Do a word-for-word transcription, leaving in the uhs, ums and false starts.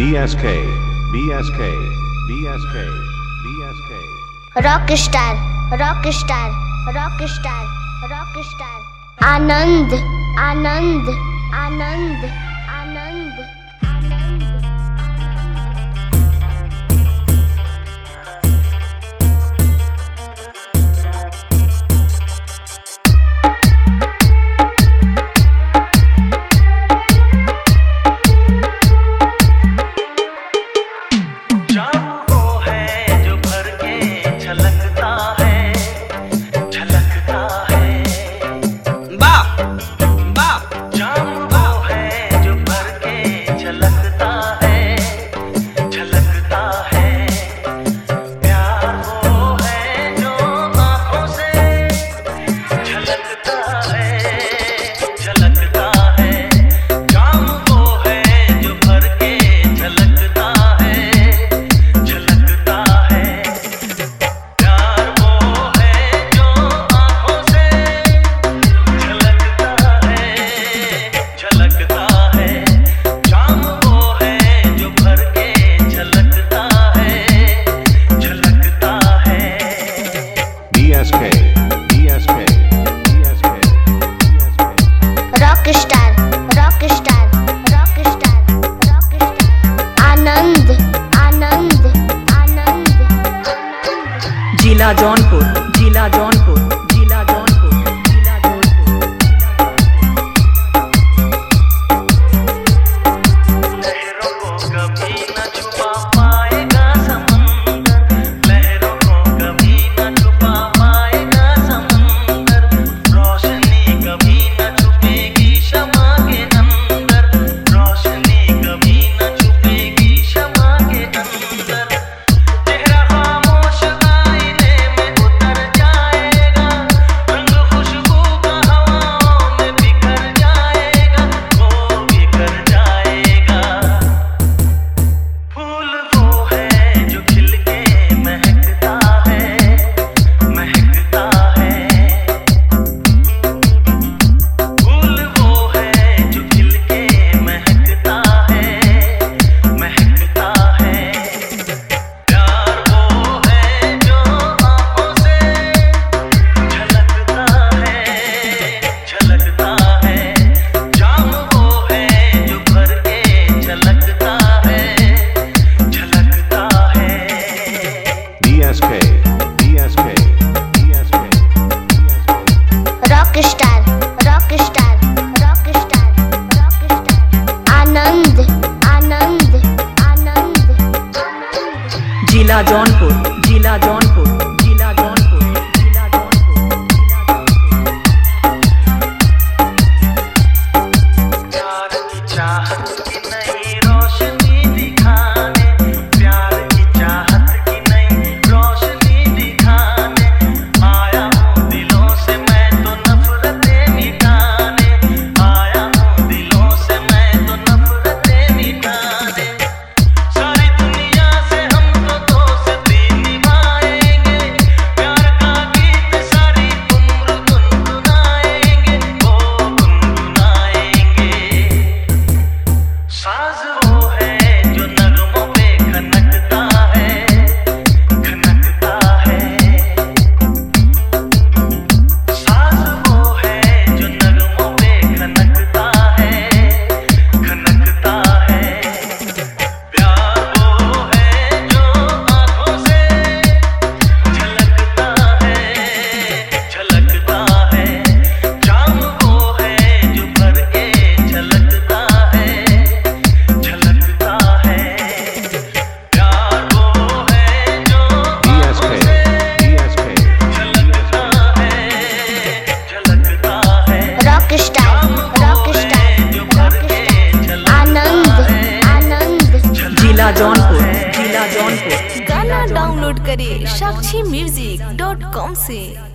B S K, B S K, B S K, B S K. Rockstar, rockstar, rockstar, rockstar. आनंद, आनंद, आनंद, आनंद, आनंद. जिला जौनपुर, जिला जौनपुर, जिला जौनपुर, जिला जौनपुर. लहरों को कभी न छुपा पाएगा समंदर, लहरों को कभी न छुपा पाएगा समंदर. रोशनी कभी न छुपेगी शमा के अंदर, रोशनी कभी न छुपेगी शमा के अंदर. Rockstar, rockstar, rockstar, rockstar. आनंद, आनंद, आनंद, आनंद. जिला जौनपुर, जिला जौनपुर, जिला जौनपुर, जिला जौनपुर, जिला जौनपुर. प्यार की चाहत की नई रोशनी दिखाने, प्यार की चाहत की नई रोशनी दिखाने आया हूँ दिलों से मैं तो नफरतें मिटाने, आया हूँ दिलों से मैं तो नफरतें मिटाने. सारी दुनिया से हम तो दोस्ती निभाएंगे, प्यार का गीत सारी उम्र गुनगुनाएंगे, वो गुनगुनाएंगे. साज वो है जो नगमों पे खनकता है, खनकता है. साज वो है जो नगमों पे खनकता है, खनकता है. प्यार वो है जो आँखों से झलकता है, झलकता है. जाम वो है जो भर के झलकता है, झलकता है. प्यार वो है जो B S K, B S K. झलकता है, झलकता है. Rockstar, rockstar, rockstar. आनंद, आनंद. जिला जौनपुर, जिला जौनपुर. गाना डाउनलोड करें साक्षी म्यूजिक डॉट कॉम से.